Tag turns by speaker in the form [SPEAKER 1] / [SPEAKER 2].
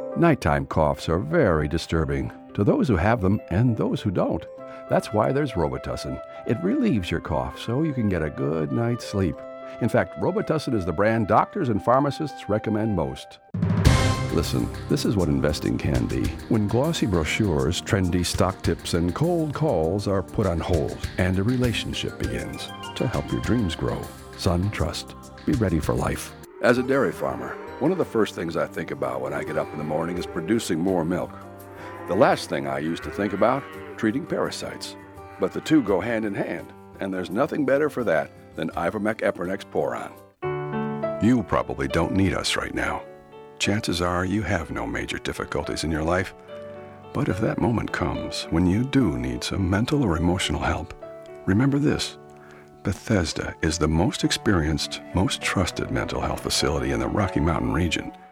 [SPEAKER 1] Nighttime coughs are very disturbing to those who have them and those who don't. That's why there's Robitussin. It relieves your cough so you can get a good night's sleep. In fact, Robitussin is the brand doctors and pharmacists recommend most. Listen, this is what investing can be. When glossy brochures, trendy stock tips, and cold calls are put on hold, and a relationship begins to help your dreams grow. SunTrust. Be ready for life. As a dairy farmer, one of the first things I think about when I get up in the morning is producing more milk. The last thing I used to think about, treating parasites. But the two go hand in hand, and there's nothing better for that than Ivermectin Epernex Poron. You probably don't need us right now. Chances are you have no major difficulties in your life. But if that moment comes when you do need some mental or emotional help, remember this. Bethesda is the most experienced, most trusted mental health facility in the Rocky Mountain region.